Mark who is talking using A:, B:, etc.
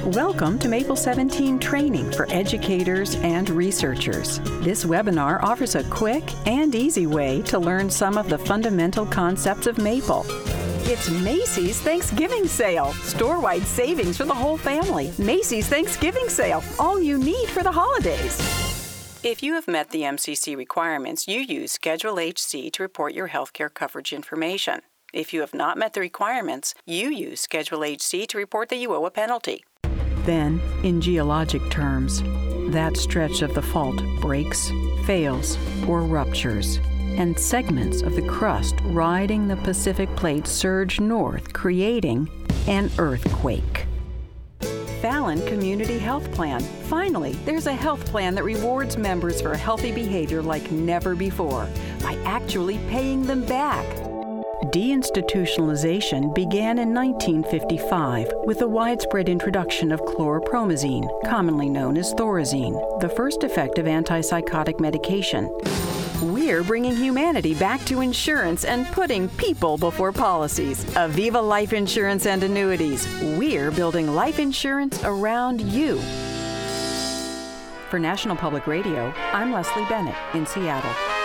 A: Welcome to Maple 17 Training for Educators and Researchers. This webinar offers a quick and easy way to learn some of the fundamental concepts of Maple. It's Macy's Thanksgiving Sale. Store-wide savings for the whole family. Macy's Thanksgiving Sale. All you need for the holidays. If you have met the MCC requirements, you use Schedule HC to report your healthcare coverage information. If you have not met the requirements, you use Schedule HC to report that you owe a penalty. Then, in geologic terms, that stretch of the fault breaks, fails, or ruptures, and segments of the crust riding the Pacific Plate surge north, creating an earthquake. Fallon Community Health Plan. Finally, there's a health plan that rewards members for healthy behavior like never before by actually paying them back. Deinstitutionalization began in 1955 with the widespread introduction of chlorpromazine, commonly known as Thorazine, the first effective antipsychotic medication. We're bringing humanity back to insurance and putting people before policies. Aviva Life Insurance and Annuities. We're building life insurance around you. For National Public Radio, I'm Leslie Bennett in Seattle.